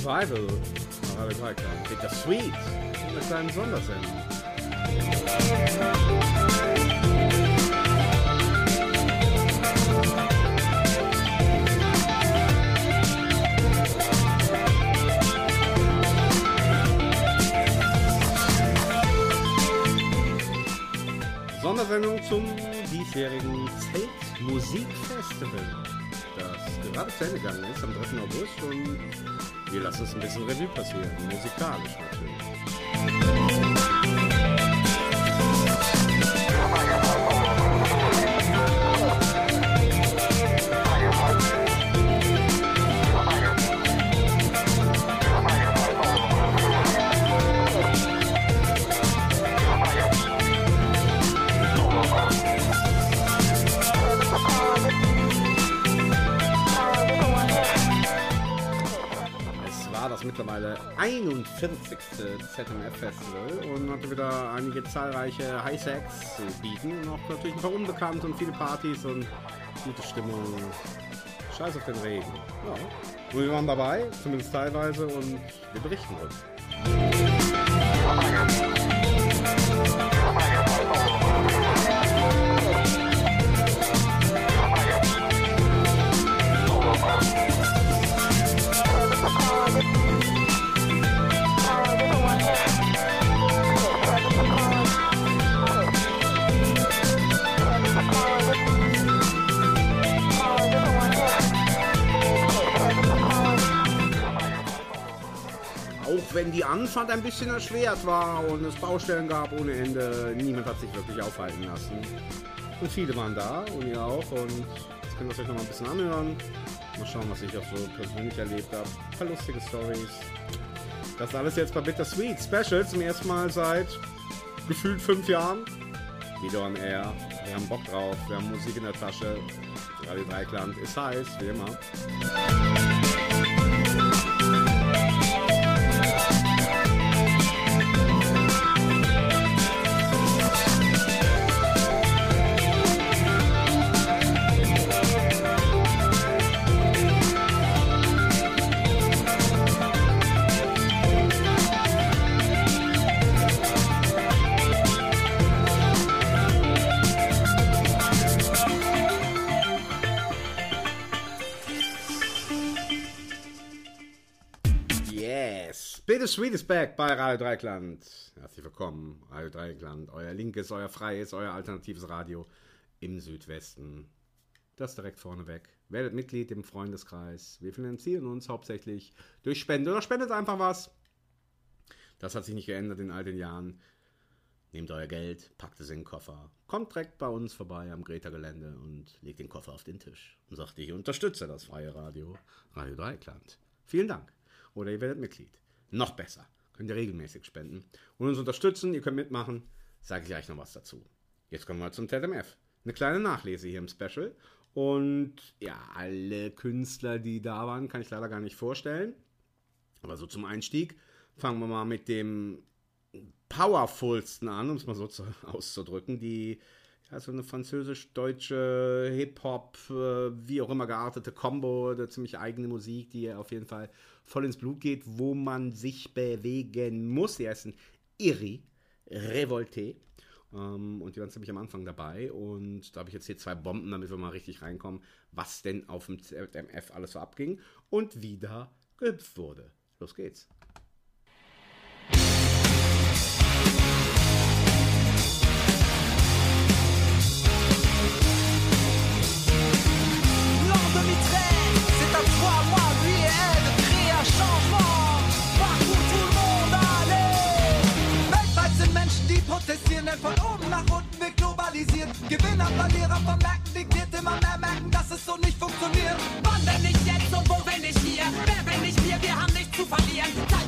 Revival. Radio Dreiklang. Peter Sweet. In einer kleinen Sondersendung. Sondersendung zum diesjährigen Zeltmusikfestival, das gerade zu Ende gegangen ist am 3. August und wir lassen es ein bisschen Revue passieren, musikalisch natürlich. Das mittlerweile 41. ZMF-Festival und hatte wieder einige zahlreiche High-Sex zu bieten und auch natürlich ein paar Unbekannte und viele Partys und gute Stimmung. Scheiß auf den Regen. Ja. Und wir waren dabei, zumindest teilweise, und wir berichten uns. Auch wenn die Anfahrt ein bisschen erschwert war und es Baustellen gab ohne Ende, niemand hat sich wirklich aufhalten lassen. Und viele waren da und ihr auch, und jetzt könnt ihr euch noch mal ein bisschen anhören. Mal schauen, was ich auch so persönlich erlebt habe. Ein paar lustige Storys. Das alles jetzt bei Bitter Sweet Special zum ersten Mal seit gefühlt 5 Jahren. Wieder on Air. Wir haben Bock drauf, wir haben Musik in der Tasche. Radio Dreiklang ist heiß, wie immer. Bitter Sweet is back bei Radio Dreikland. Herzlich willkommen, Radio Dreikland. Euer linkes, euer freies, euer alternatives Radio im Südwesten. Das direkt vorneweg. Werdet Mitglied im Freundeskreis. Wir finanzieren uns hauptsächlich durch Spende. Oder spendet einfach was. Das hat sich nicht geändert in all den Jahren. Nehmt euer Geld, packt es in den Koffer. Kommt direkt bei uns vorbei am Greta-Gelände und legt den Koffer auf den Tisch. Und sagt, ich unterstütze das freie Radio, Radio Dreikland. Vielen Dank. Oder ihr werdet Mitglied. Noch besser. Könnt ihr regelmäßig spenden und uns unterstützen. Ihr könnt mitmachen. Sage ich gleich noch was dazu. Jetzt kommen wir zum ZMF. Eine kleine Nachlese hier im Special. Und ja, alle Künstler, die da waren, kann ich leider gar nicht vorstellen. Aber so zum Einstieg fangen wir mal mit dem powerfulsten an, um es mal so auszudrücken. Die so eine französisch-deutsche Hip-Hop, wie auch immer geartete Combo, eine ziemlich eigene Musik, die auf jeden Fall voll ins Blut geht, wo man sich bewegen muss. Die heißen Iri, Revolté, und die waren ziemlich am Anfang dabei, und da habe ich jetzt hier 2 Bomben, damit wir mal richtig reinkommen, was denn auf dem ZMF alles so abging und wie da gehüpft wurde. Los geht's. C'est à toi, moi, lui et elle de créer un changement partout tout le monde allez. Weltweit sind Menschen, die protestieren, denn von oben nach unten wird globalisiert. Gewinner, Verlierer vom Märkten diktiert, immer mehr merken, dass es so nicht funktioniert. Wann, wenn nicht jetzt und wo, wenn nicht hier? Wer, wenn nicht wir haben nichts zu verlieren.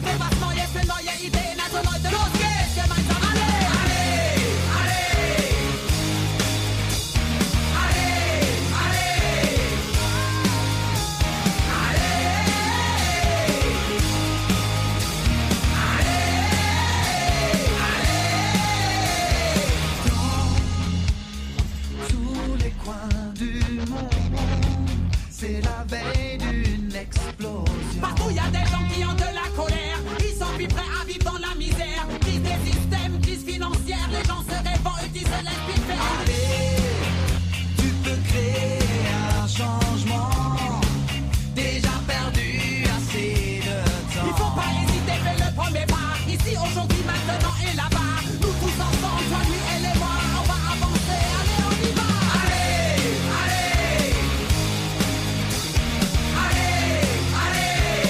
qu'on vit maintenant et là-bas. Nous tous ensemble, toi, lui, elle et moi, on va avancer. Allez, on y va. Allez, allez. Allez, allez.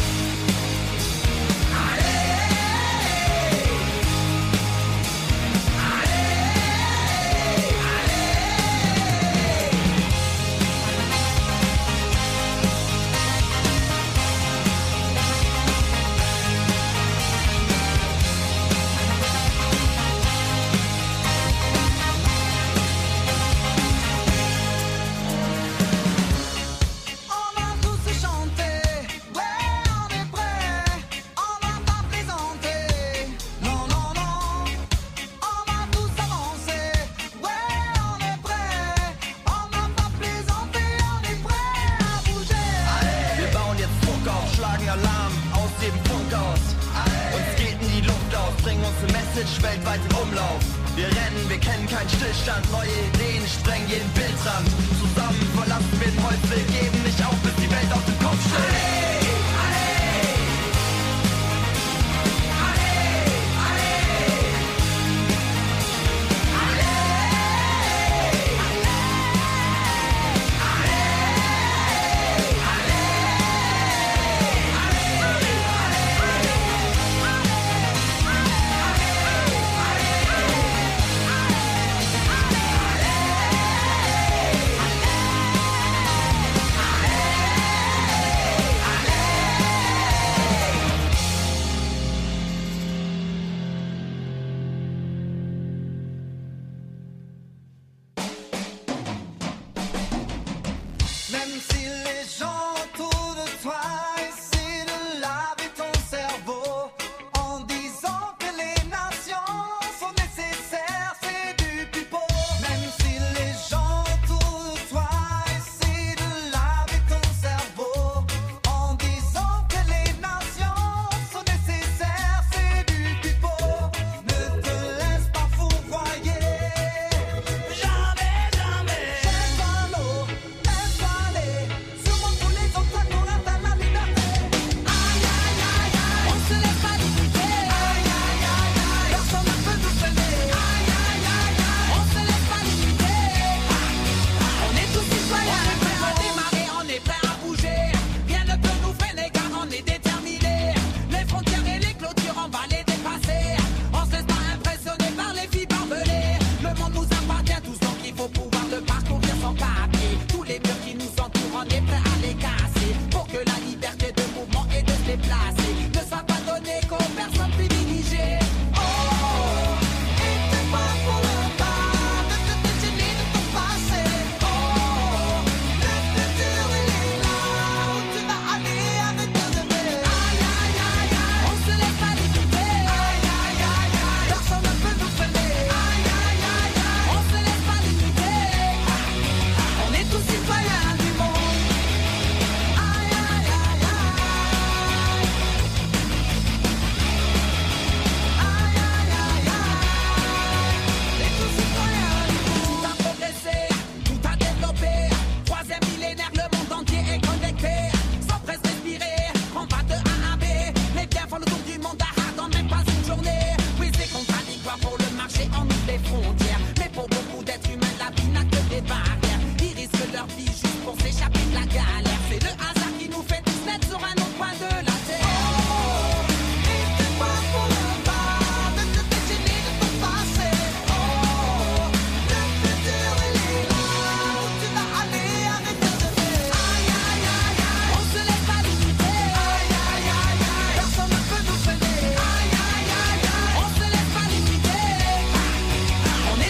On va tous chanter, ouais, on est prêt, on va pas plaisanter, non, non, non. On va tous avancer, ouais, on est prêt, on va pas plaisanter, on est prêt à bouger. Wir bauen jetzt Druck auf, schlagen Alarm aus dem Funkhaus. Uns geht in die Luft auf, bringen unsere Message weltweit in Umlauf. Wir rennen, wir kennen keinen Stillstand, neue Ideen sprengen jeden Bildrand. Zusammen verlassen wir den Holzweg, geben nicht auf, bis die Welt auf den Kopf steht. Même si les gens autour de toi essaient de laver ton cerveau en disant que les nations sont nécessaires, c'est du pipeau. Même si les gens autour de toi essaient de laver ton cerveau en disant que les nations sont nécessaires, c'est du pipeau. Ne te laisse pas fourvoyer. Jamais, jamais. Jette un mot, laisse aller. Surmonte tous les obstacles pour atteindre la liberté. Aïe, aïe, aïe, aïe. On se laisse pas limiter. Aïe, aïe, aïe, aïe. Personne ne peut nous freiner. Aïe, aïe, aïe, aïe. On se laisse pas limiter. On est tous citoyens. On est prêts à démarrer, on est prêts à bouger. Rien ne peut nous freiner car on est déterminés. Les frontières et les clôtures, on va les dépasser. On se laisse pas impressionner par les filles barbelées. Le monde nous appartient tous, donc il faut pouvoir le parcourir sans papier. Tous les murs qui nous entourent, on est prêts à les casser. Pour que la liberté de mouvement et de se déplacer ne soit pas donnée qu'aux personnes privilégiées. Oh, et t'es pas pour le pas de te déchaîner de ton passé. Oh, le futur il est là où tu vas aller avec tes amis. Aïe, aïe, aïe, aïe. On se laisse pas limiter. Aïe, aïe, aïe, aïe. Personne ne peut nous freiner. Aïe, aïe, aïe, aïe. On se laisse pas limiter. On est tous citoyens du monde. Aïe, aïe, aïe, aïe. Aïe, aïe, aïe, aïe. On est tous citoyens du monde. Tout a progressé, tout a développé. Troisième millénaire, le monde entier est connecté. Sans presse respirer, on va de A à B. Les biens font le tour du monde dans même pas une journée. Oui, c'est contradictoire pour le marché, on ouvre les frontières. Mais pour beaucoup d'êtres humains, la vie n'a que des barrières. Ils risquent leur vie juste pour s'échapper de la galère. C'est le hasard qui nous fait tous naître sur un autre coin de la terre. Oh, et t'es pas pour le pas de te déchaîner de ton passé. Oh, le futur il est là où tu vas aller avec tes amis. Aïe, aïe, aïe, aïe. On se laisse pas limiter. Aïe, aïe, aïe, aïe. Personne ne peut nous freiner. Aïe, aïe, aïe, aïe. On se laisse pas limiter. On est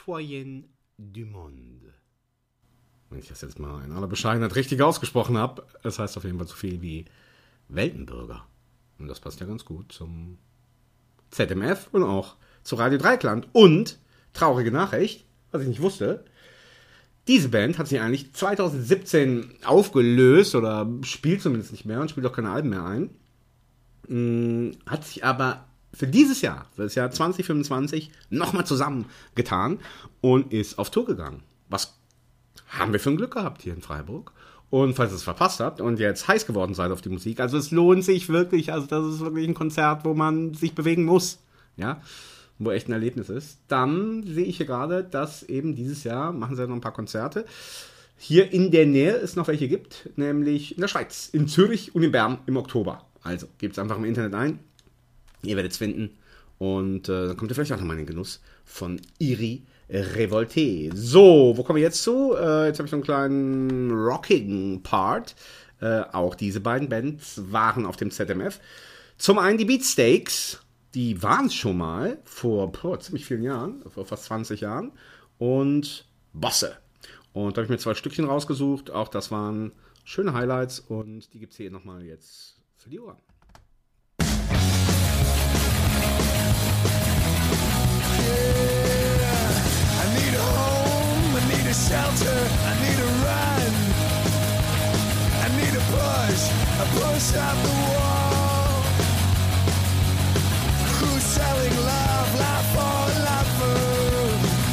Citoyen du Monde. Wenn ich das jetzt mal in aller Bescheidenheit richtig ausgesprochen habe, es heißt auf jeden Fall so viel wie Weltenbürger. Und das passt ja ganz gut zum ZMF und auch zu Radio Dreieckland. Und, traurige Nachricht, was ich nicht wusste, diese Band hat sich eigentlich 2017 aufgelöst oder spielt zumindest nicht mehr und spielt auch keine Alben mehr ein. Hat sich aber für dieses Jahr, für das Jahr 2025, nochmal zusammengetan und ist auf Tour gegangen. Was haben wir für ein Glück gehabt hier in Freiburg? Und falls ihr es verpasst habt und jetzt heiß geworden seid auf die Musik, also es lohnt sich wirklich, also das ist wirklich ein Konzert, wo man sich bewegen muss, ja, wo echt ein Erlebnis ist. Dann sehe ich hier gerade, dass eben dieses Jahr machen sie noch ein paar Konzerte. Hier in der Nähe es noch welche gibt, nämlich in der Schweiz, in Zürich und in Bern im Oktober. Also gebt es einfach im Internet ein, ihr werdet es finden und dann kommt ihr vielleicht auch nochmal in den Genuss von Iri Revolté. So, wo kommen wir jetzt zu? Jetzt habe ich so einen kleinen rockigen Part. Auch diese beiden Bands waren auf dem ZMF. Zum einen die Beatsteaks, die waren es schon mal vor ziemlich vielen Jahren, vor fast 20 Jahren. Und Bosse. Und da habe ich mir 2 Stückchen rausgesucht. Auch das waren schöne Highlights und die gibt es hier nochmal jetzt für die Ohren. Shelter, I need a run, I need a push out the wall. Who's selling love, life for lover?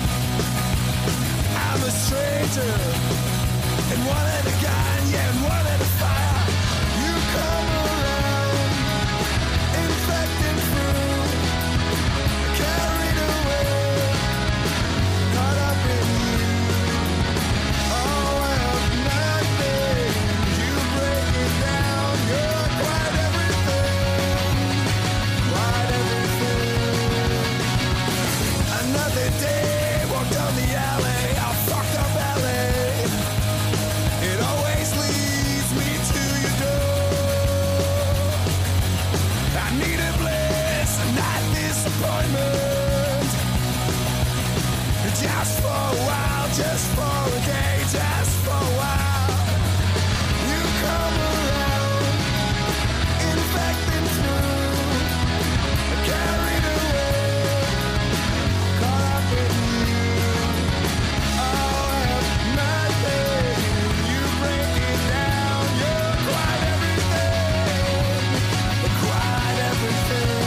I'm a stranger, and one at a gun, yeah, and one at a fire. You come around, infected through, carried away, caught up in you. Just for a while, just for a day, just for a while. You come around, infecting through, carried away, caught up in you. Oh, nothing, you break it down. You're quite everything, quite everything.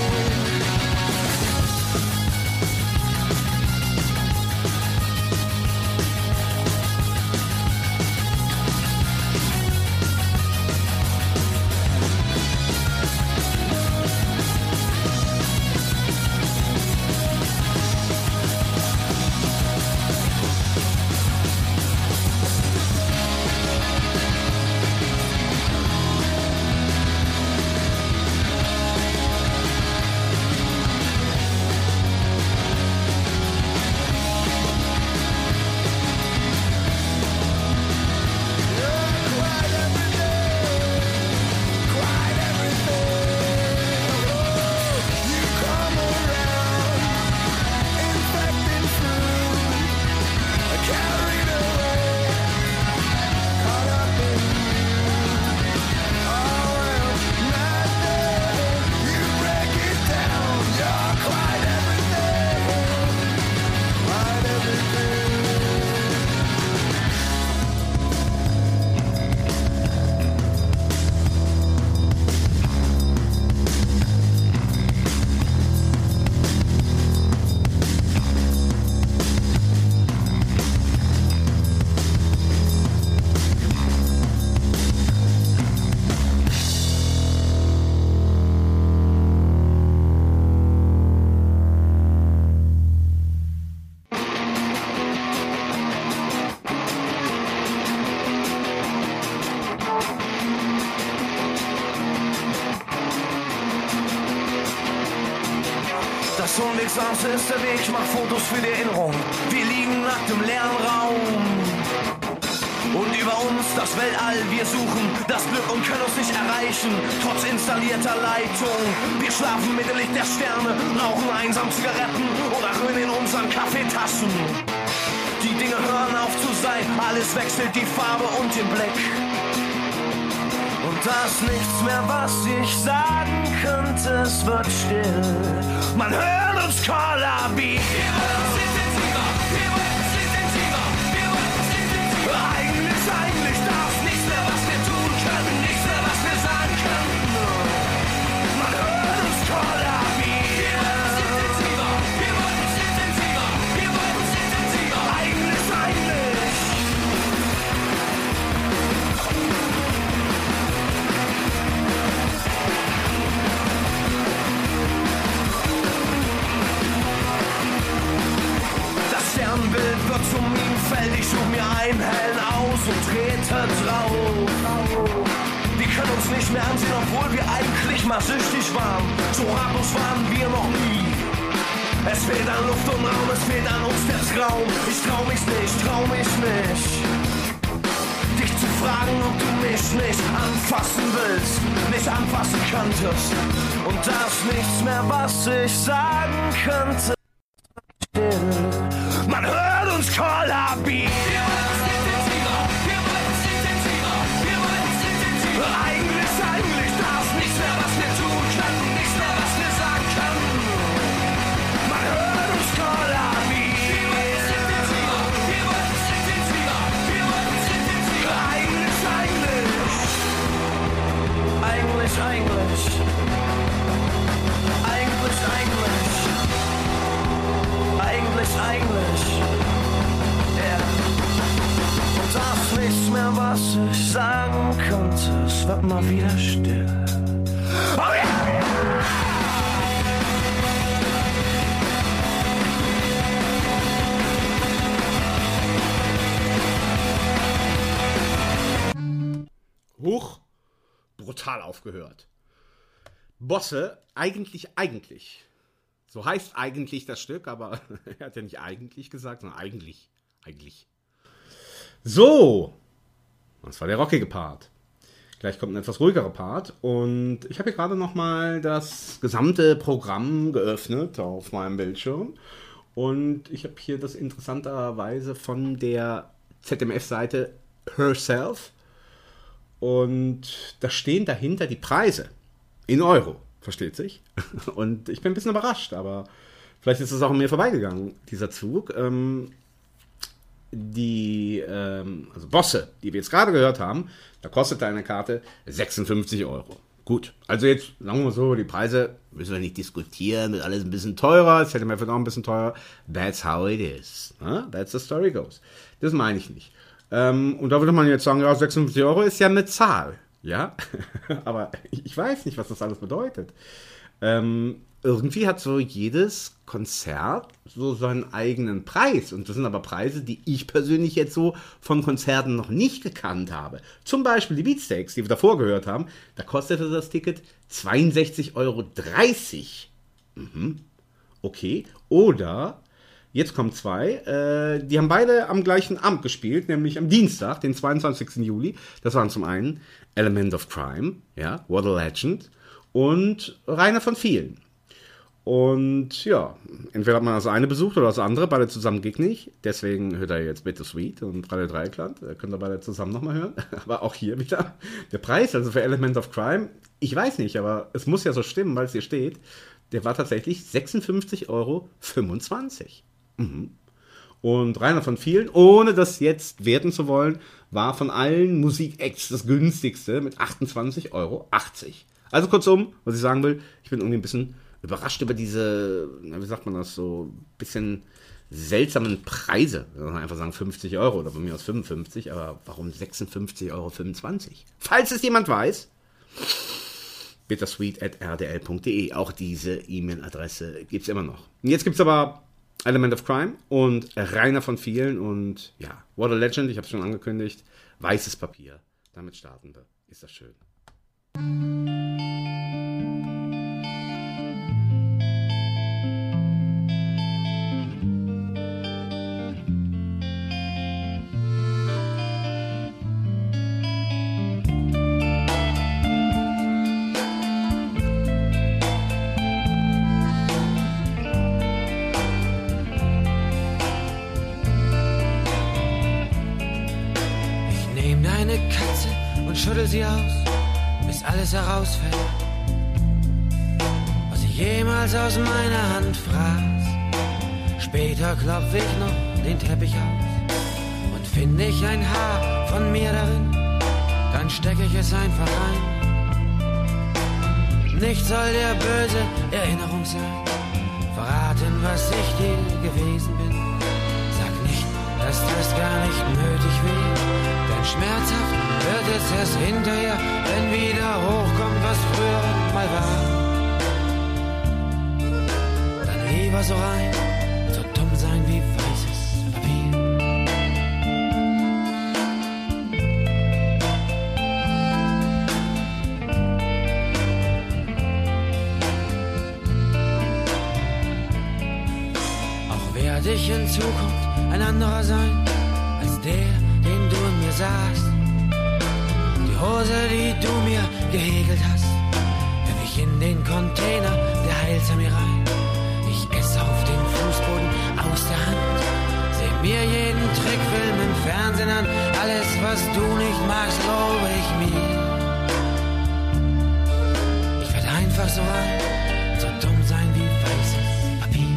Das Unwegsamste ist der Weg, ich mach Fotos für die Erinnerung. Wir liegen nackt im leeren Raum. Und über uns das Weltall, wir suchen das Glück und können uns nicht erreichen, trotz installierter Leitung. Wir schlafen mit dem Licht der Sterne, rauchen einsam Zigaretten oder rühren in unseren Kaffeetassen. Die Dinge hören auf zu sein, alles wechselt die Farbe und den Blick. Und da ist nichts mehr, was ich sagen könnte, es wird still. Man hört uns kollabieren. Wir wollen uns intensiver, wir wollen uns intensiver, wir wollen uns intensiver. Eigentlich darf nichts mehr, was wir tun können, nichts mehr, was wir sagen können. Man hört uns kollabieren. Wir wollen uns intensiver, wir wollen uns intensiver, wir wollen uns intensiver. Eigentlich. Sternbild wird zum Minenfeld, ich such mir einen hellen aus und trete drauf. Die können uns nicht mehr ansehen, obwohl wir eigentlich mal süchtig waren. So ratlos waren wir noch nie. Es fehlt an Luft und Raum, es fehlt an uns der Traum. Ich trau mich nicht, dich zu fragen, ob du mich nicht anfassen willst, nicht anfassen könntest. Und da ist nichts mehr, was ich sagen könnte. Man hört uns kollabieren. Wir wollen uns intensiver, wir wollen uns intensiver, wir wollen uns intensiver. Eigentlich darf nichts mehr, was wir tun können, nichts mehr, was wir sagen können. Man hört uns kollabieren. Wir wollen uns intensiver, wir wollen uns intensiver, wir wollen uns intensiver. Eigentlich, yeah. Und da ist nichts mehr, was ich sagen könnte, es wird mal wieder still. Oh yeah! Huch, brutal aufgehört. Bosse, eigentlich. So heißt eigentlich das Stück, aber er hat ja nicht eigentlich gesagt, sondern eigentlich. So, das war der rockige Part. Gleich kommt ein etwas ruhigerer Part und ich habe hier gerade nochmal das gesamte Programm geöffnet auf meinem Bildschirm und ich habe hier das interessanterweise von der ZMF-Seite Herself und da stehen dahinter die Preise in Euro. Versteht sich. Und ich bin ein bisschen überrascht, aber vielleicht ist es auch an mir vorbeigegangen, dieser Zug. Also Bosse, die wir jetzt gerade gehört haben, da kostet eine Karte 56 Euro. Gut, also jetzt sagen wir mal so, die Preise müssen wir nicht diskutieren, wird alles ein bisschen teurer, es hätte mir vielleicht auch ein bisschen teurer. That's how it is. That's the story goes. Das meine ich nicht. Und da würde man jetzt sagen, ja, 56 Euro ist ja eine Zahl. Ja, aber ich weiß nicht, was das alles bedeutet. Irgendwie hat so jedes Konzert so seinen eigenen Preis. Und das sind aber Preise, die ich persönlich jetzt so von Konzerten noch nicht gekannt habe. Zum Beispiel die Beatsteaks, die wir davor gehört haben. Da kostete das Ticket 62,30 Euro. Okay. Oder, jetzt kommen zwei, die haben beide am gleichen Abend gespielt, nämlich am Dienstag, den 22. Juli. Das waren zum einen Element of Crime, ja, What a Legend, und Rainer von Vielen. Und ja, entweder hat man das eine besucht oder das andere, beide zusammen geht nicht. Deswegen hört er jetzt Bittersweet und Radio Dreieckland. Könnt ihr beide zusammen nochmal hören. Aber auch hier wieder der Preis, also für Element of Crime, ich weiß nicht, aber es muss ja so stimmen, weil es hier steht, der war tatsächlich 56,25 Euro. Und Rainer von Vielen, ohne das jetzt werten zu wollen, war von allen Musikacts das günstigste mit 28,80 Euro. Also kurzum, was ich sagen will, ich bin irgendwie ein bisschen überrascht über diese, wie sagt man das, so ein bisschen seltsamen Preise. Man kann einfach sagen 50 Euro oder bei mir aus 55, aber warum 56,25 Euro? Falls es jemand weiß, bittersweet@rdl.de. Auch diese E-Mail-Adresse gibt es immer noch. Und jetzt gibt es aber Element of Crime und Rainer von Vielen und ja, What a Legend, ich habe es schon angekündigt, weißes Papier. Damit starten wir. Ist das schön. schüttel sie aus, bis alles herausfällt, was ich jemals aus meiner Hand fraß. Später klopf ich noch den Teppich aus und finde ich ein Haar von mir darin, dann steck ich es einfach ein. Nicht soll der böse Erinnerung sein, verraten, was ich dir gewesen bin. Sag nicht, dass das gar nicht nötig wäre, denn schmerzhaft wird es erst hinterher, wenn wieder hochkommt, was früher mal war. Dann lieber so rein, so dumm sein wie weißes Papier. Ich in Zukunft ein anderer sein, als der, den du in mir sahst. Die Hose, die du mir gehäkelt hast, werf ich in den Container der Heilsarmee rein. Ich esse auf den Fußboden aus der Hand, seh mir jeden Trickfilm im Fernsehen an. Alles, was du nicht magst, lobe ich mir. Ich werd einfach so rein, so dumm sein wie weißes Papier.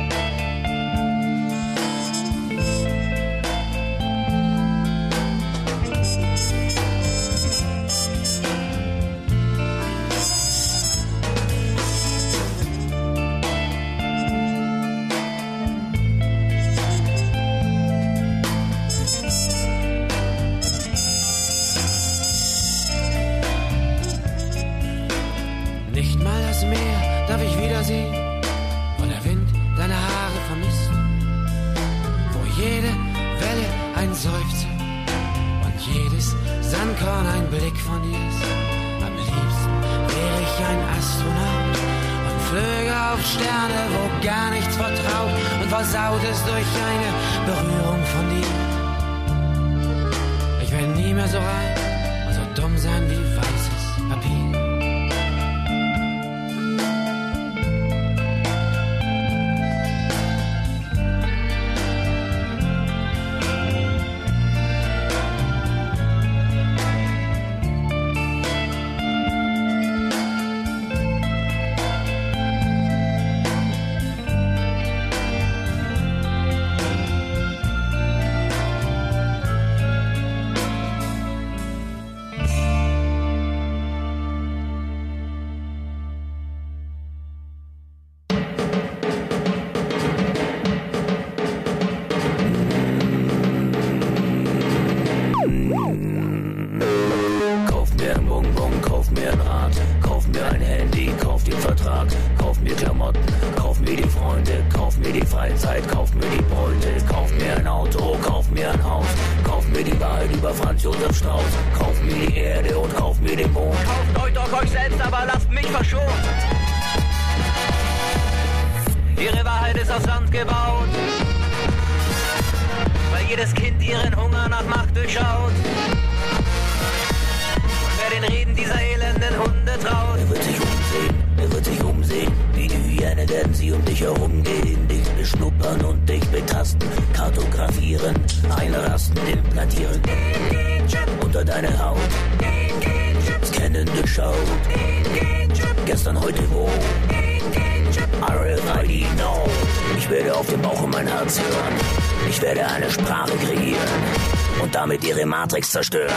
Versaut es durch eine Berührung von dir. Ich werde nie mehr so rein und so dumm sein wie weißes Papier. Matrix zerstören.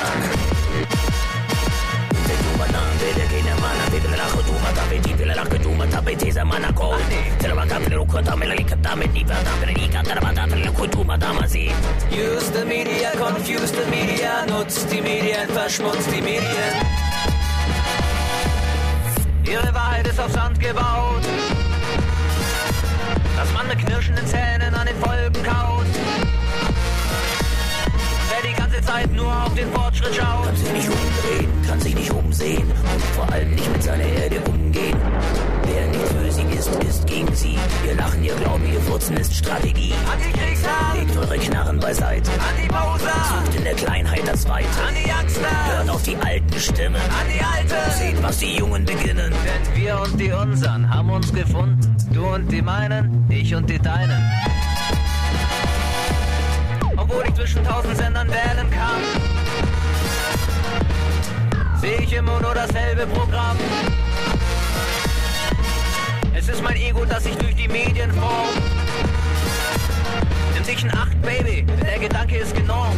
Use the media, confuse the media, nutzt die Medien, verschmutzt die Medien. Ihre Wahrheit ist auf Sand gebaut, dass man mit knirschenden Zähnen an den Folgen kaut. Die ganze Zeit nur auf den Fortschritt schaut. Kann sich nicht umdrehen, kann sich nicht umsehen und vor allem nicht mit seiner Erde umgehen. Wer nicht für sie ist, ist gegen sie. Ihr Lachen, ihr Glauben, ihr Furzen ist Strategie. Antikriegsland, legt eure Knarren beiseite. Antiposer, sucht in der Kleinheit das Weite. Anti-Youngster, hört auf die alten Stimmen. Anti-Alte, seht, was die Jungen beginnen. Denn wir und die Unsern haben uns gefunden. Du und die meinen, ich und die deinen. Obwohl ich zwischen 1000 Sendern wählen kann, Sehe ich immer nur dasselbe Programm. Es ist mein Ego, das sich durch die Medien formt. Nimm dich in Acht, Baby, der Gedanke ist genormt.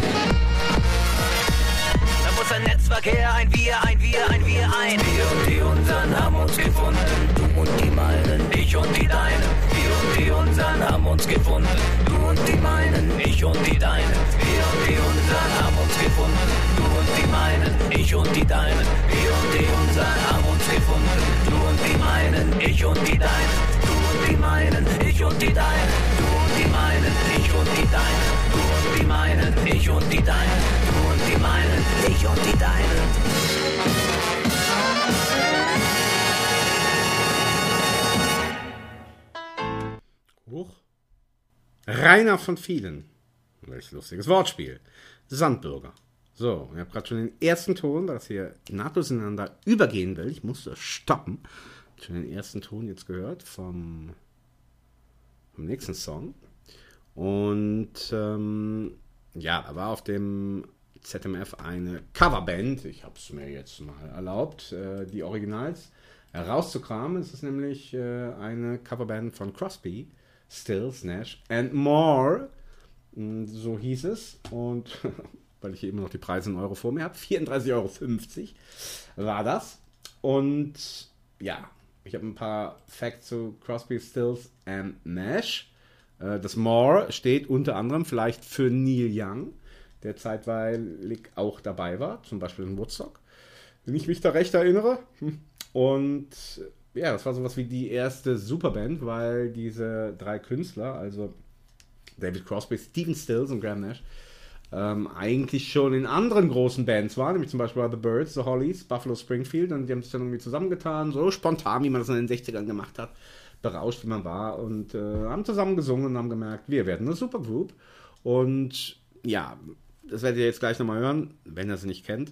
Da muss ein Netzverkehr, ein Wir, ein Wir, ein Wir, ein. Wir und die unseren haben uns gefunden, du und die meinen, ich und die deinen. Wir und die unseren haben uns gefunden, du und die meinen, ich und die deinen. Wir und die unseren haben uns gefunden, du und die meinen, ich und die deinen. Wir und die unseren haben uns gefunden, du und die meinen, ich und die deinen. Du und die meinen, ich und die deinen. Du und die meinen, ich und die deinen. Du und die meinen, ich und die deinen. Du und die meinen, ich und die deinen. Hoch. Rainer von vielen. Welch lustiges Wortspiel. Sandbürger. So, ich habe gerade schon den ersten Ton, das hier nahtlos ineinander übergehen will. Ich musste stoppen. Schon den ersten Ton jetzt gehört vom nächsten Song. Und ja, da war auf dem ZMF eine Coverband. Ich habe es mir jetzt mal erlaubt, die Originals herauszukramen. Es ist nämlich eine Coverband von Crosby, Stills, Nash and More. So hieß es. Und weil ich hier immer noch die Preise in Euro vor mir habe, 34,50 Euro war das. Und ja, ich habe ein paar Facts zu Crosby, Stills and Nash. Das More steht unter anderem vielleicht für Neil Young, der zeitweilig auch dabei war, zum Beispiel in Woodstock, wenn ich mich da recht erinnere. Und ja, das war sowas wie die erste Superband, weil diese drei Künstler, also David Crosby, Stephen Stills und Graham Nash, eigentlich schon in anderen großen Bands waren, nämlich zum Beispiel bei The Byrds, The Hollies, Buffalo Springfield, und die haben sich dann irgendwie zusammengetan, so spontan, wie man das in den 60ern gemacht hat, berauscht, wie man war, und haben zusammen gesungen und haben gemerkt, wir werden eine Supergroup. Und ja, das werdet ihr jetzt gleich nochmal hören, wenn ihr sie nicht kennt.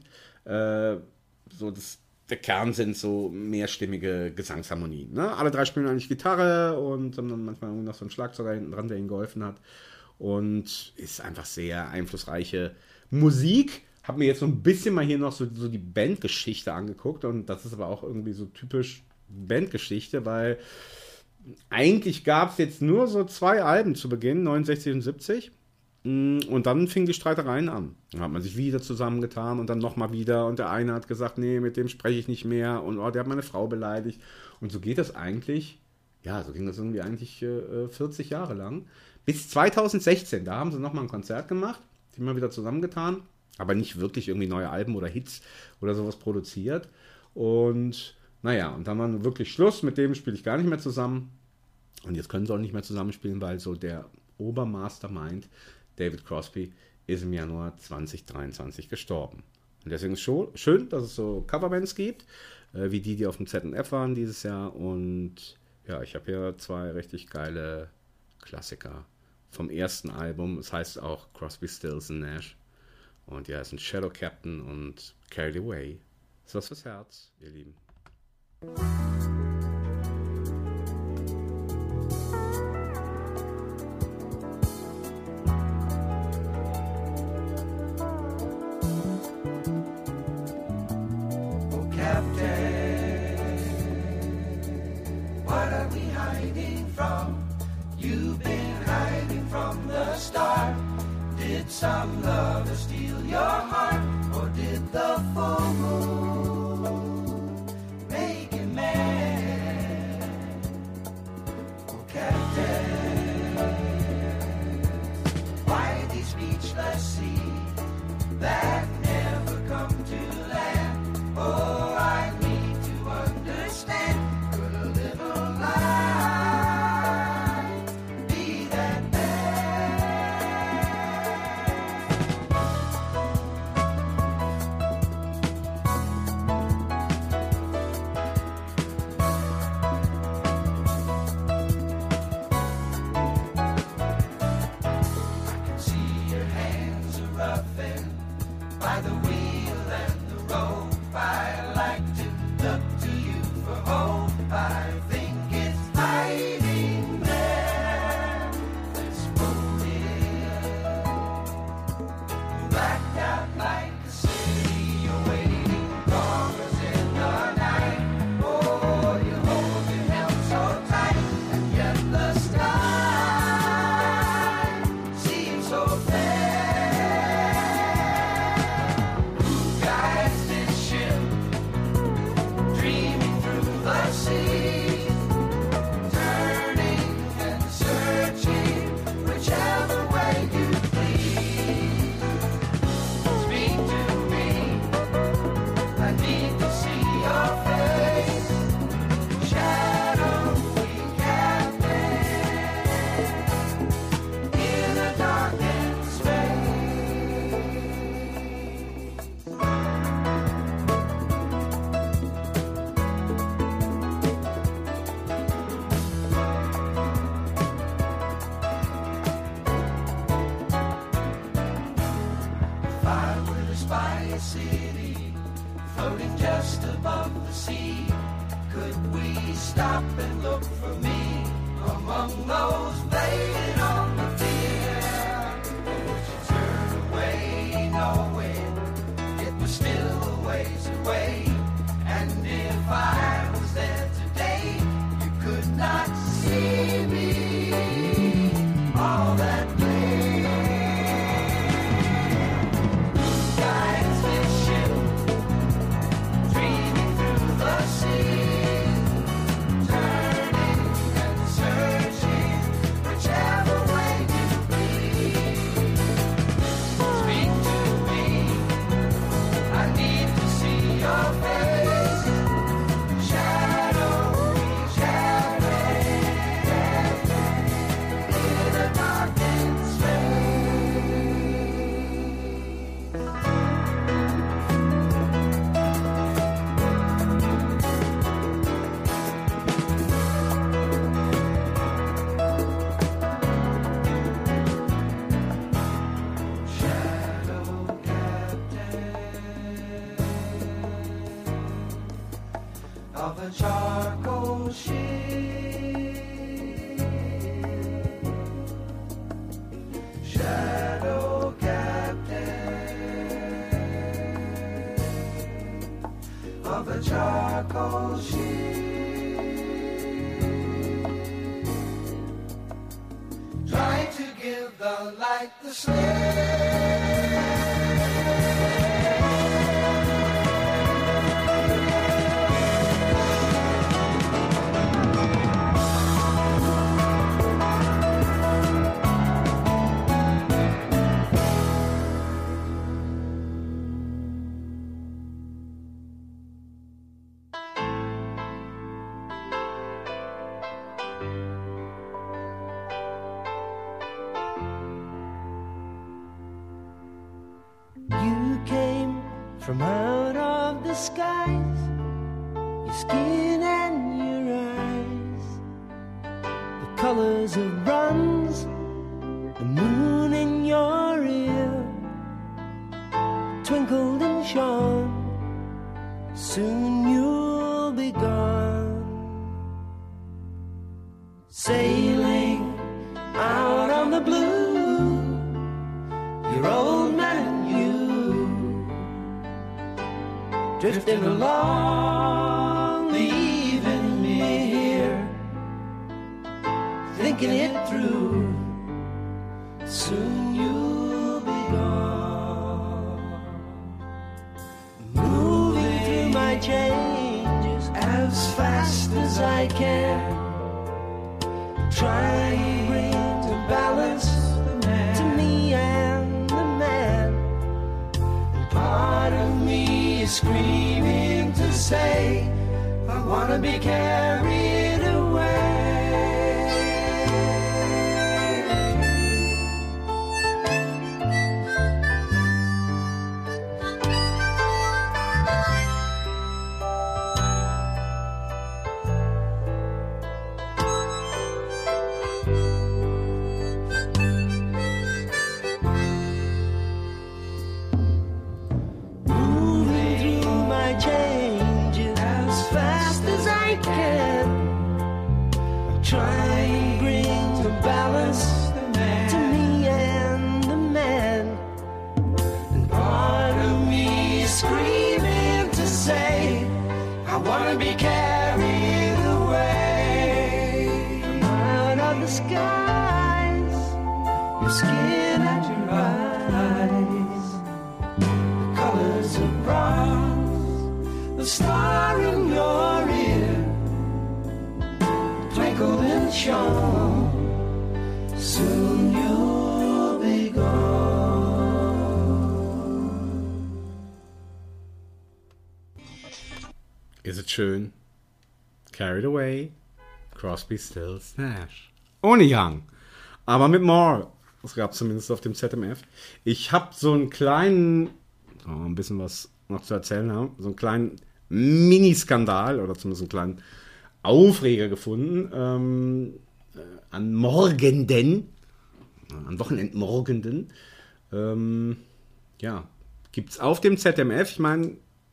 So der Kern sind so mehrstimmige Gesangsharmonien. Ne? Alle drei spielen eigentlich Gitarre und haben dann manchmal noch so einen Schlagzeuger hinten dran, der ihnen geholfen hat. Und ist einfach sehr einflussreiche Musik. Hab mir jetzt so ein bisschen mal hier noch so die Bandgeschichte angeguckt. Und das ist aber auch irgendwie so typisch Bandgeschichte, weil eigentlich gab es jetzt nur so 2 Alben zu Beginn, 69 und 70. Und dann fingen die Streitereien an. Dann hat man sich wieder zusammengetan und dann nochmal wieder. Und der eine hat gesagt, nee, mit dem spreche ich nicht mehr. Und der hat meine Frau beleidigt. Und so geht das eigentlich, ja, so ging das irgendwie eigentlich 40 Jahre lang. Bis 2016, da haben sie nochmal ein Konzert gemacht, die mal wieder zusammengetan, aber nicht wirklich irgendwie neue Alben oder Hits oder sowas produziert. Und naja, und dann war wirklich Schluss, mit dem spiele ich gar nicht mehr zusammen. Und jetzt können sie auch nicht mehr zusammenspielen, weil so der Obermastermind, David Crosby, ist im Januar 2023 gestorben. Und deswegen ist es schön, dass es so Coverbands gibt, wie die auf dem ZMF waren dieses Jahr. Und ja, ich habe hier 2 richtig geile Klassiker vom ersten Album. Es heißt auch Crosby, Stills and Nash. Und die heißen Shadow Captain und Carried Away. Ist was fürs Herz, ihr Lieben. Oh, Captain, what are we hiding from? You've been hiding from the start. Did some lover steal your heart, or did the full moon make you mad? Oh, Captain, why these speechless sea that never come to land? Oh, I need to understand. Could a little lie be that bad? stop and look for me among those playing on the field. Or would you turn away knowing it was still a ways away? And if I was there today, you could not see me all that day. Guys fishing, dreaming through the sea, turning and searching, whichever way you please. Speak to me, I need to see your face. Shadowy, shadowy, in a darkened space. Shadow captain of a charcoal ship, shadow captain of a charcoal ship, trying to give the light the slip. You came from out of the skies, your skin and your eyes, the colors of bronze, the moon in your ear, twinkled and shone. Soon you'll be gone, sailing out on the blue, your old man and you, drifting along, leaving me here, thinking it through. Soon you'll be gone, moving through my changes as fast as I can, trying to bring to balance to me and the man. And part of me is screaming to say, I wanna be carried away. Moving through my changes as fast as I can, trying to bring to balance to me and the man. And part of me is screaming to say, I wanna be carried away from out of the skies, your skin and your eyes, the colors of bronze, the star in your ear, twinkled and shone. Soon you'll be gone. Ist es schön? Carried Away, Crosby, Stills, Nash. Ohne Young, aber mit More. Das gab es zumindest auf dem ZMF. Ich habe so einen kleinen, ein bisschen was noch zu erzählen haben, so einen kleinen Mini-Skandal oder zumindest einen kleinen Aufreger gefunden an Morgenden, an Wochenendmorgenden. Ja, gibt es auf dem ZMF. Ich meine,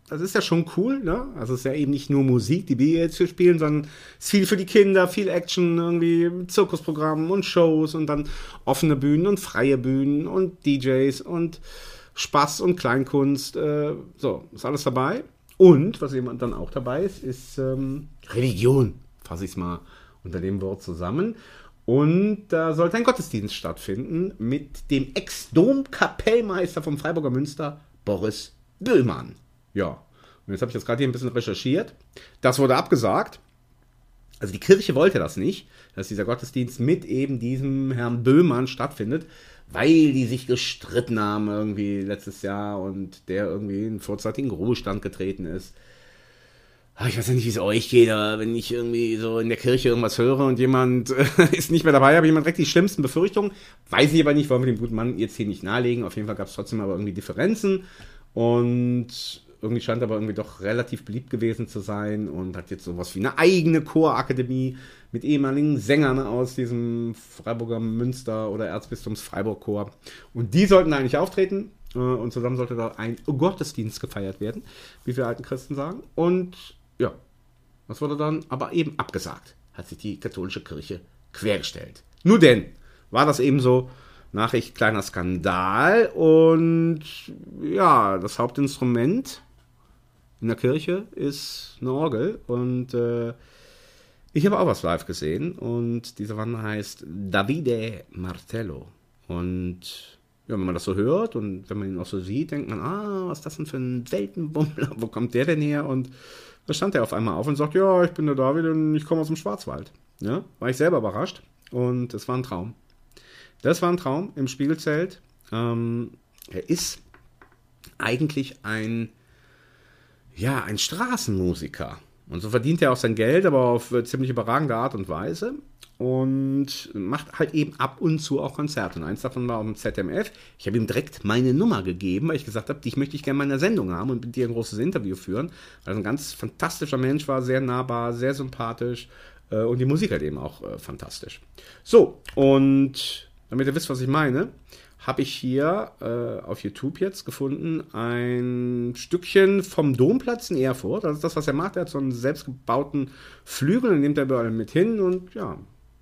das ist ja schon cool, ne? Also es ist ja eben nicht nur Musik, die wir jetzt hier spielen, sondern es ist viel für die Kinder, viel Action, irgendwie Zirkusprogramm und Shows und dann offene Bühnen und freie Bühnen und DJs und Spaß und Kleinkunst. So, ist alles dabei. Und, was eben dann auch dabei ist Religion, fasse ich es mal unter dem Wort zusammen. Und da sollte ein Gottesdienst stattfinden mit dem Ex-Domkapellmeister vom Freiburger Münster, Boris Böhmann. Ja, und jetzt habe ich das gerade hier ein bisschen recherchiert. Das wurde abgesagt. Also die Kirche wollte das nicht, dass dieser Gottesdienst mit eben diesem Herrn Böhmann stattfindet, weil die sich gestritten haben irgendwie letztes Jahr und der irgendwie in vorzeitigen Ruhestand getreten ist. Ich weiß ja nicht, wie es euch geht, aber wenn ich irgendwie so in der Kirche irgendwas höre und jemand ist nicht mehr dabei, habe ich direkt die schlimmsten Befürchtungen. Weiß ich aber nicht, wollen wir dem guten Mann jetzt hier nicht nahelegen. Auf jeden Fall gab es trotzdem aber irgendwie Differenzen und irgendwie scheint aber irgendwie doch relativ beliebt gewesen zu sein und hat jetzt sowas wie eine eigene Chorakademie mit ehemaligen Sängern aus diesem Freiburger Münster oder Erzbistums Freiburg Chor. Und die sollten eigentlich auftreten und zusammen sollte da ein Gottesdienst gefeiert werden, wie wir alten Christen sagen. Und ja, das wurde dann aber eben abgesagt. Hat sich die katholische Kirche quergestellt. Nur denn war das eben so, Nachricht, kleiner Skandal. Und ja, das Hauptinstrument in der Kirche ist eine Orgel. Und ich habe auch was live gesehen. Und dieser Mann heißt Davide Martello. Und ja, wenn man das so hört und wenn man ihn auch so sieht, denkt man, was ist das denn für ein Weltenbummler? Wo kommt der denn her? Und da stand er auf einmal auf und sagt, ja, ich bin der David und ich komme aus dem Schwarzwald. Ja, war ich selber überrascht und es war ein Traum. Das war ein Traum im Spiegelzelt. Er ist eigentlich ein Straßenmusiker. Und so verdient er auch sein Geld, aber auf ziemlich überragende Art und Weise. Und macht halt eben ab und zu auch Konzerte. Und eins davon war auf dem ZMF. Ich habe ihm direkt meine Nummer gegeben, weil ich gesagt habe, dich möchte ich gerne mal in der Sendung haben und mit dir ein großes Interview führen. Weil er ein ganz fantastischer Mensch war, sehr nahbar, sehr sympathisch und die Musik halt eben auch fantastisch. So, und damit ihr wisst, was ich meine, habe ich hier auf YouTube jetzt gefunden ein Stückchen vom Domplatz in Erfurt. Das ist das, was er macht. Er hat so einen selbstgebauten Flügel, den nimmt er überall mit hin und ja,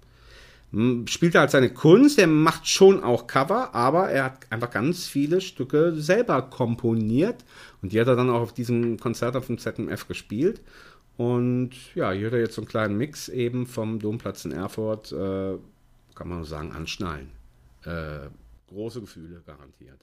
spielt er halt seine Kunst. Er macht schon auch Cover, aber er hat einfach ganz viele Stücke selber komponiert und die hat er dann auch auf diesem Konzert auf dem ZMF gespielt. Und ja, hier hat er jetzt so einen kleinen Mix eben vom Domplatz in Erfurt, kann man nur sagen, anschnallen. Große Gefühle garantiert.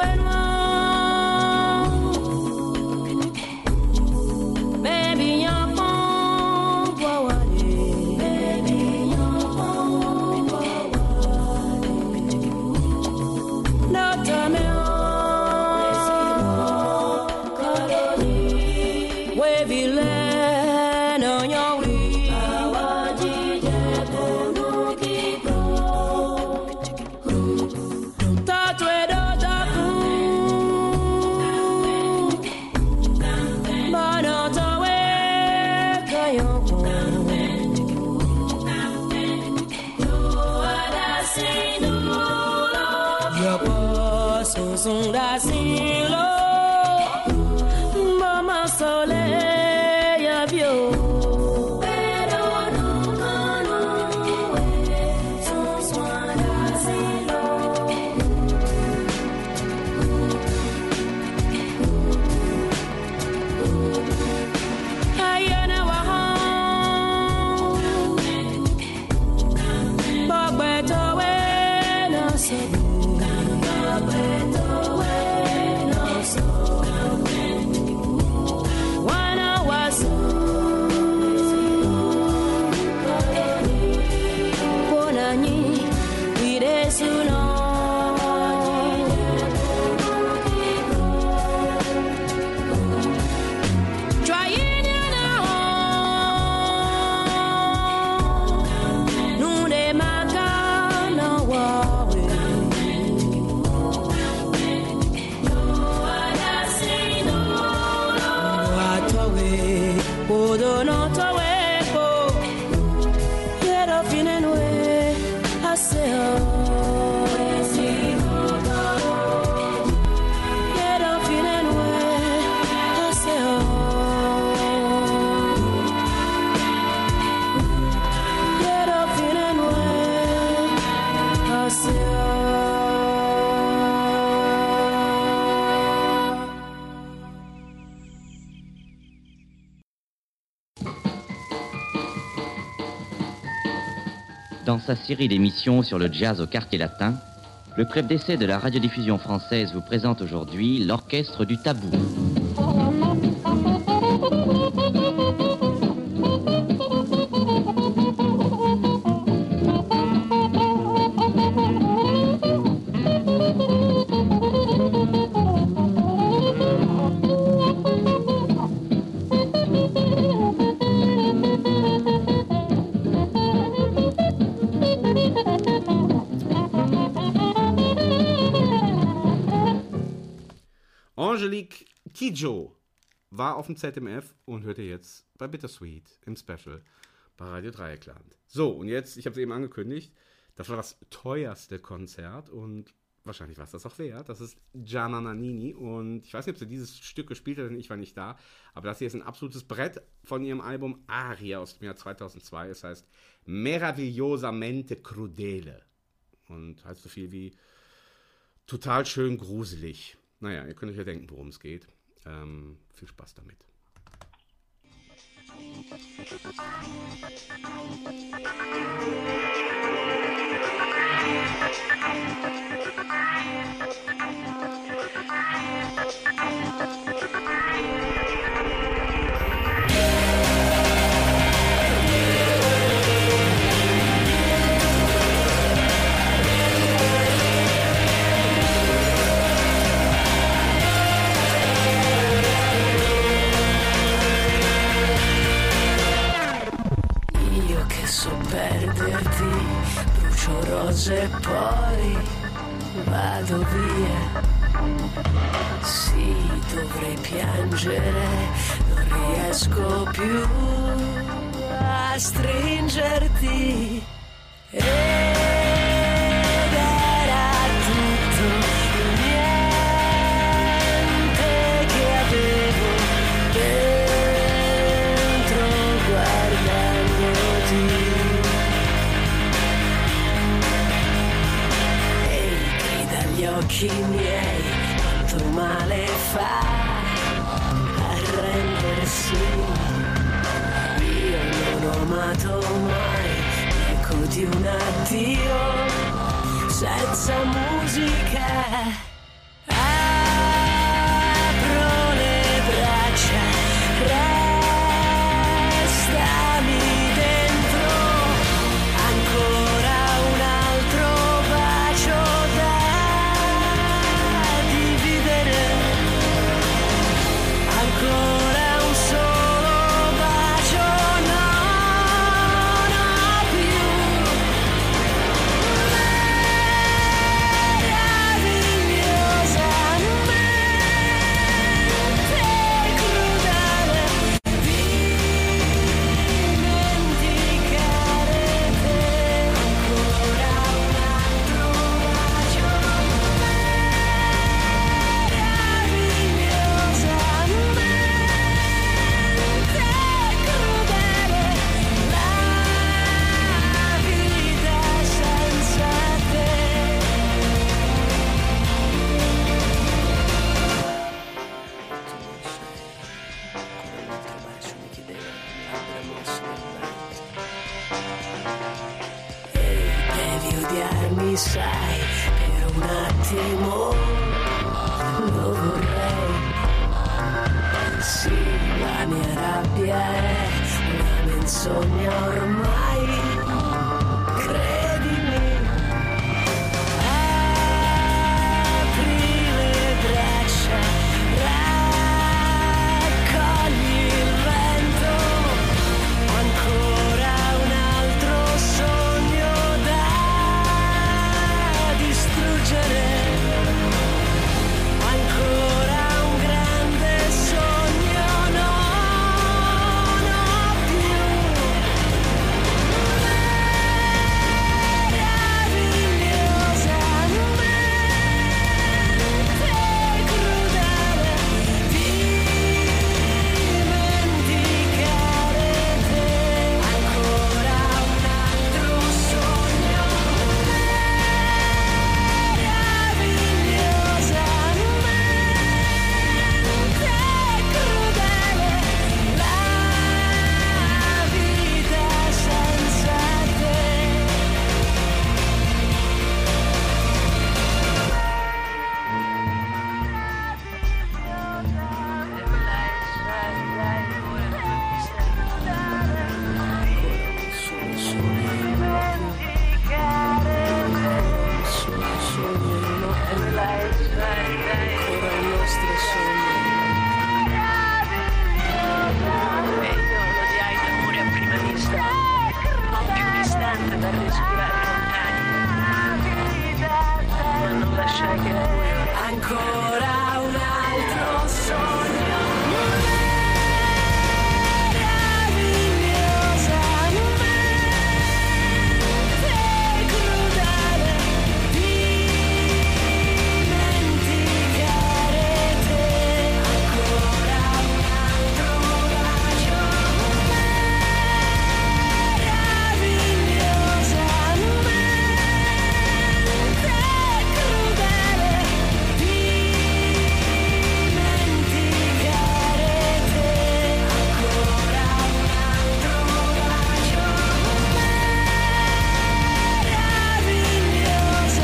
Dans sa série d'émissions sur le jazz au quartier latin, le club d'essai de la radiodiffusion française vous présente aujourd'hui l'Orchestre du Tabou. Angelique Kidjo war auf dem ZMF und hörte jetzt bei Bittersweet im Special bei Radio Dreieckland. So, und jetzt, ich habe es eben angekündigt, das war das teuerste Konzert und wahrscheinlich war es das auch wert. Das ist Gianna Nannini und ich weiß nicht, ob sie dieses Stück gespielt hat, denn ich war nicht da, aber das hier ist ein absolutes Brett von ihrem Album Aria aus dem Jahr 2002. Es heißt Meravigliosamente Crudele und heißt so viel wie total schön gruselig. Naja, ihr könnt euch ja denken, worum es geht. Viel Spaß damit. Brucio rose e poi vado via. Sì, dovrei piangere, non riesco più a stringerti. Ed era tutto niente che avevo dentro guardandoti. Gli occhi miei, quanto male fa arrendersi. Io non ho amato mai l'eco di un addio senza musica. mi sai, per un attimo lo vorrei. Sì, la mia rabbia è una menzogna ormai, credimi. Apri le braccia, raccogli il vento, ancora un altro sogno da distruggere, ancora un grande sogno, no, no più. Meravigliosa mente crudele, dimenticare te, ancora un altro sogno. Meravigliosa mente crudele, la vita senza te. Ancora un altro sogno. Meravigliosa mente crudele, dimenticare te, ancora un altro bacio. Meravigliosa mente crudele, dimenticare te, ancora un altro bacio. Meravigliosa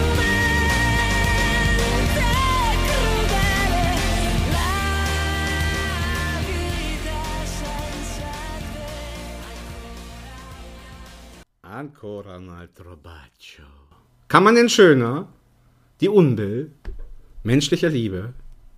mente crudele, la vita senza te. Ancora ein altro bacio. Kann man denn schöner die Unbill menschlicher Liebe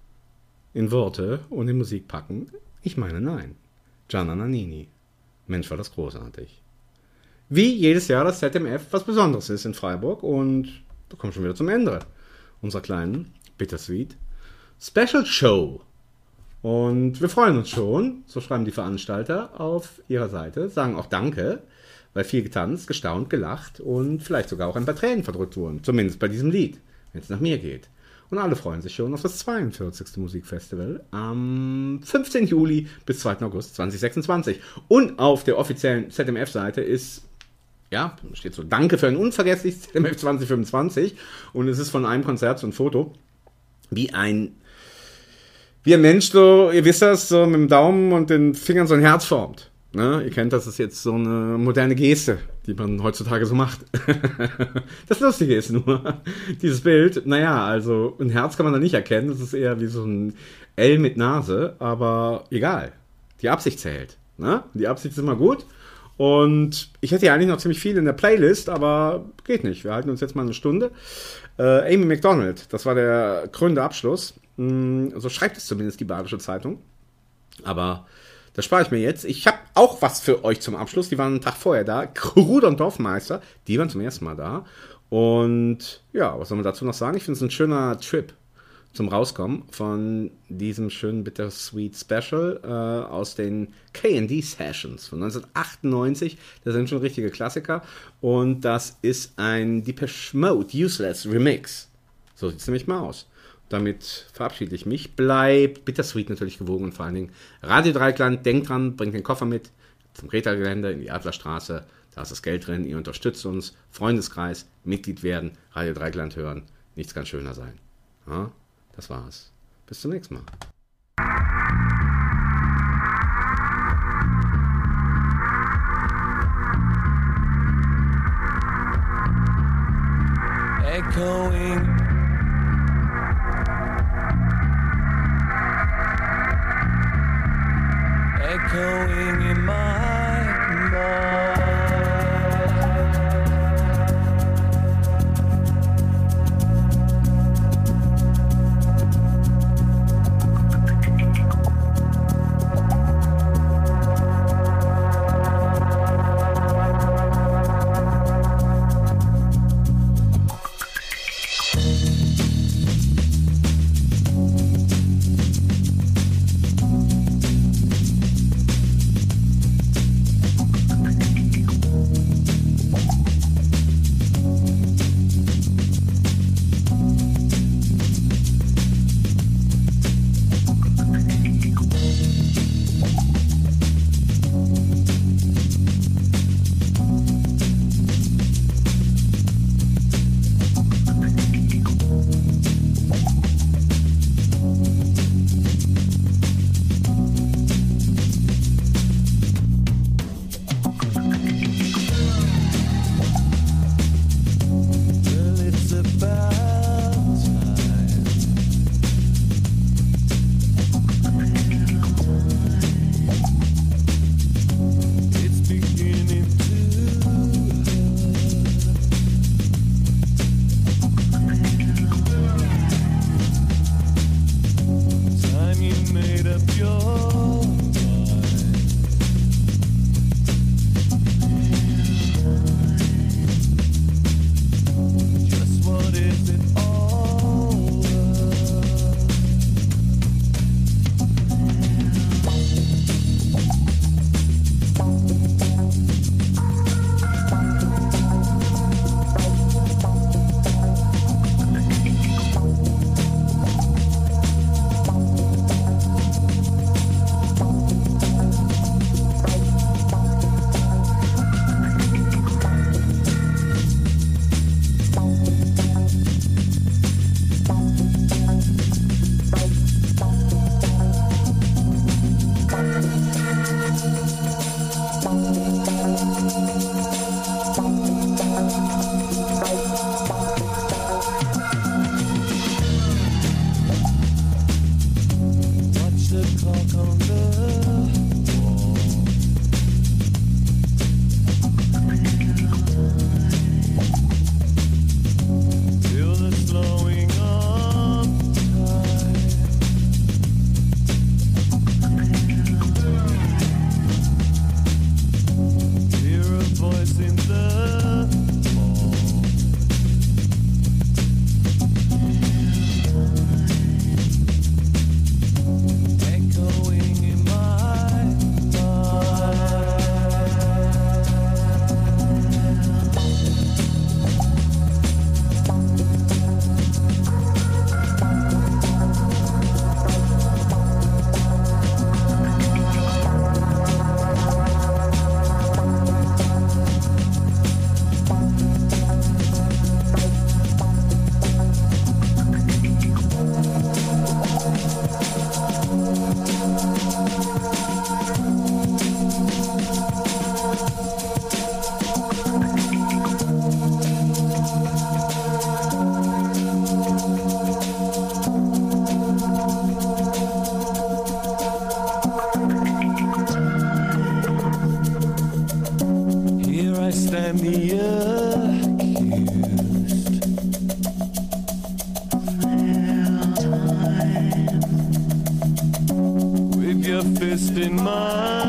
in Worte und in Musik packen? Ich meine, nein. Gianna Nannini. Mensch, war das großartig. Wie jedes Jahr das ZMF was Besonderes ist in Freiburg, und wir kommen schon wieder zum Ende unserer kleinen Bittersweet Special Show. Und wir freuen uns schon, so schreiben die Veranstalter auf ihrer Seite, sagen auch Danke, weil viel getanzt, gestaunt, gelacht und vielleicht sogar auch ein paar Tränen verdrückt wurden. Zumindest bei diesem Lied, wenn es nach mir geht. Und alle freuen sich schon auf das 42. Musikfestival am 15. Juli bis 2. August 2026. Und auf der offiziellen ZMF-Seite ist, ja, steht so, Danke für ein unvergessliches ZMF 2025. Und es ist von einem Konzert so ein Foto, wie ein Mensch so, ihr wisst das, so mit dem Daumen und den Fingern so ein Herz formt. Ne? Ihr kennt das, ist jetzt so eine moderne Geste, die man heutzutage so macht. Das Lustige ist nur, dieses Bild, naja, also ein Herz kann man da nicht erkennen, das ist eher wie so ein L mit Nase, aber egal, die Absicht zählt. Ne? Die Absicht ist immer gut, und ich hätte ja eigentlich noch ziemlich viel in der Playlist, aber geht nicht, wir halten uns jetzt mal eine Stunde. Amy Macdonald, das war der krönende Abschluss, so schreibt es zumindest die Badische Zeitung, aber das spare ich mir jetzt. Ich habe auch was für euch zum Abschluss. Die waren einen Tag vorher da. Kruder und Dorfmeister, die waren zum ersten Mal da. Und ja, was soll man dazu noch sagen? Ich finde es ein schöner Trip zum Rauskommen von diesem schönen Bittersweet Special aus den K&D Sessions von 1998. Das sind schon richtige Klassiker. Und das ist ein Depeche Mode Useless Remix. So sieht es nämlich mal aus. Damit verabschiede ich mich. Bleibt Bittersweet natürlich gewogen, und vor allen Dingen Radio Dreieckland. Denkt dran, bringt den Koffer mit zum Greta-Gelände in die Adlerstraße. Da ist das Geld drin. Ihr unterstützt uns. Freundeskreis, Mitglied werden, Radio Dreieckland hören. Nichts kann schöner sein. Ja, das war's. Bis zum nächsten Mal. made up your mind. Just what is it all fist in mine.